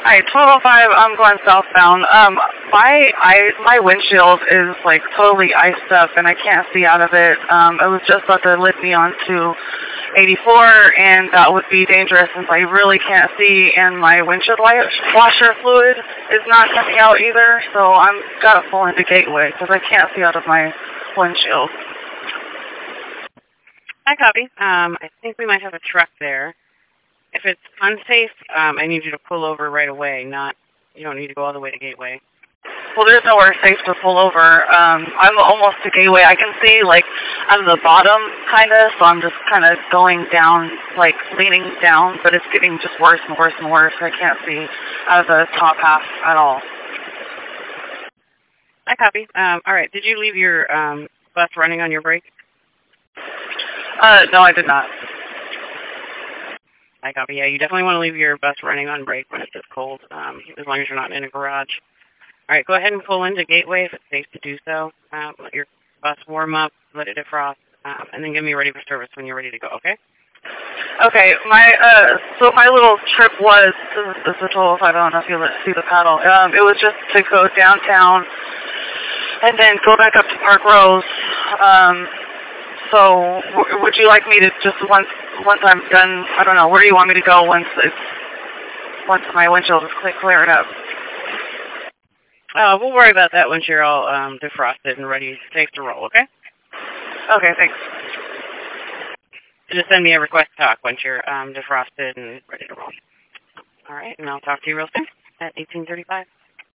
Hi, 1205, I'm going southbound. My windshield is like totally iced up and I can't see out of it. It was just about to lift me onto 84 and that would be dangerous since I really can't see and my windshield washer fluid is not coming out either, so I'm got to pull into Gateway because I can't see out of my windshield. Hi, copy. I think we might have a truck there. If it's unsafe, I need you to pull over right away. You don't need to go all the way to Gateway. Well, there's nowhere safe to pull over. I'm almost to Gateway. I can see, like, on the bottom, kind of, so I'm just kind of going down, like, leaning down, but it's getting just worse and worse and worse. I can't see out of the top half at all. I copy. All right. Did you leave your bus running on your brake? No, I did not. I copy. Yeah, you definitely want to leave your bus running on brake when it's this cold, as long as you're not in a garage. All right, go ahead and pull into Gateway if it's safe to do so. Let your bus warm up, let it defrost, and then get me ready for service when you're ready to go, okay? Okay, so my little trip was, this is a total, I don't know if you see the paddle, it was just to go downtown and then go back up to Park Rose. So would you like me to just once I'm done, I don't know, where do you want me to go once my windshield is cleared up? We'll worry about that once you're all defrosted and ready, safe to roll, okay? Okay, thanks. Just send me a request to talk once you're defrosted and ready to roll. All right, and I'll talk to you real soon at 1835.